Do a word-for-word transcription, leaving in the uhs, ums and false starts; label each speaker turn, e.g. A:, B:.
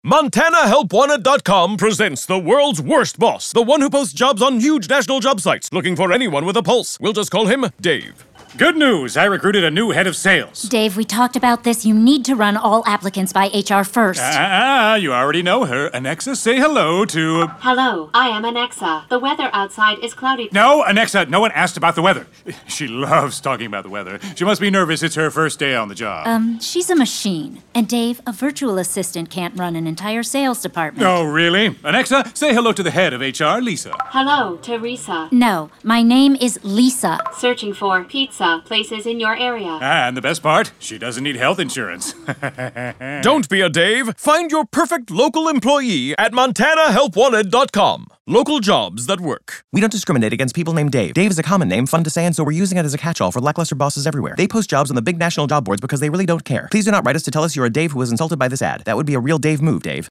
A: Montana Help Wanted dot com presents the world's worst boss, the one who posts jobs on huge national job sites, looking for anyone with a pulse. We'll just call him Dave.
B: Good news! I recruited a new head of sales.
C: Dave, we talked about this. You need to run all applicants by H R first.
B: Ah, you already know her. Anexa, say hello to...
D: Hello, I am Anexa. The weather outside is cloudy.
B: No, Anexa, no one asked about the weather. She loves talking about the weather. She must be nervous. It's her first day on the job.
C: Um, she's a machine. And Dave, a virtual assistant can't run an entire sales department.
B: Oh, really? Anexa, say hello to the head of H R, Lisa.
D: Hello, Teresa.
C: No, my name is Lisa.
D: Searching for pizza places in your area.
B: Ah, and the best part, she doesn't need health insurance.
A: Don't be a Dave. Find your perfect local employee at Montana Help Wanted dot com. Local jobs that work.
E: We don't discriminate against people named Dave. Dave is a common name, fun to say, and so we're using it as a catch-all for lackluster bosses everywhere. They post jobs on the big national job boards because they really don't care. Please do not write us to tell us you're a Dave who was insulted by this ad. That would be a real Dave move, Dave.